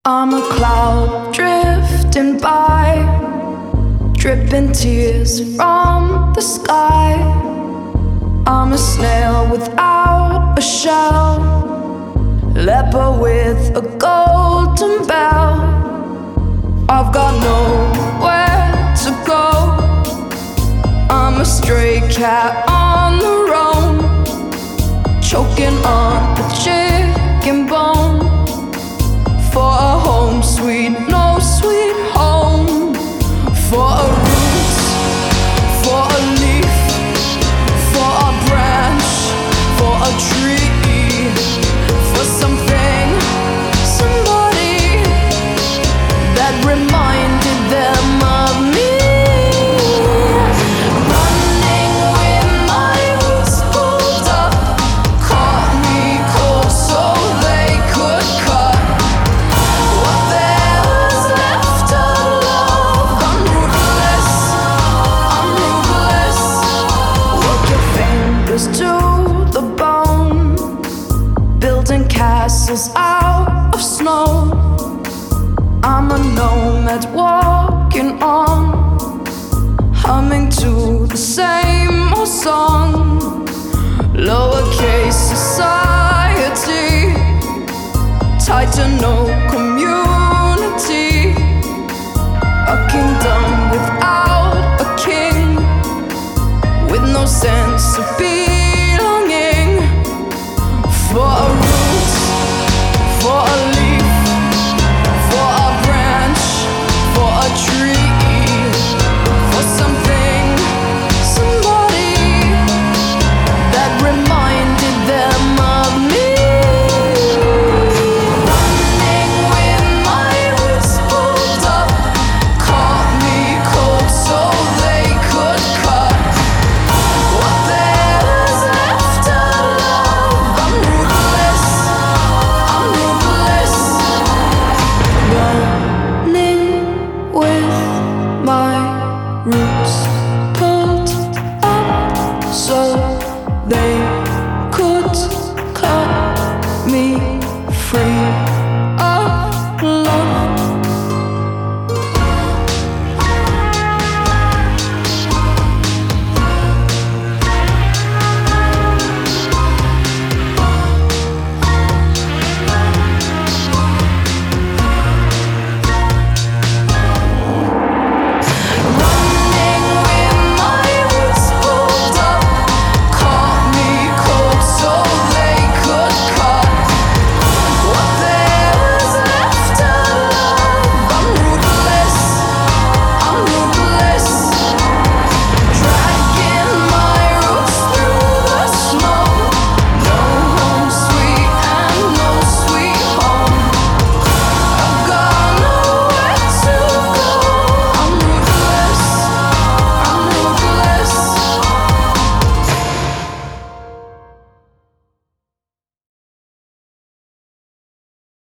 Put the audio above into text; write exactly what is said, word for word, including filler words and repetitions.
I'm a cloud drifting by, dripping tears from the sky. I'm a snail without a shell, leopard with a golden bell. I've got nowhere to go, I'm a stray cat on the roam, choking on a chicken bone. For a home sweet, no sweet home. For a root, for a leaf, for a branch, for a tree, for something, somebody that reminded them of me. Running with my roots pulled up, caught me cold so they could cut what there was left of love. I'm ruthless, I'm ruthless. Work your fingers to the bone, building castles out of snow. I'm a nomad walking on, humming to the same old song. Lowercase society, tied to no community. A kingdom without a king, with no sense of being.